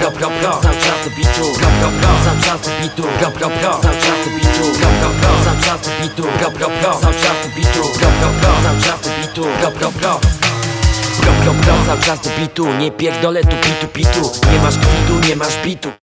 cały czas do bitu, cały czas do bitu, cały czas do bitu, cały czas do bitu, cały czas do bitu, cały czas do bitu, cały czas do bitu, nie pierdolę tu pitu. Nie masz kwitu, nie masz bitu.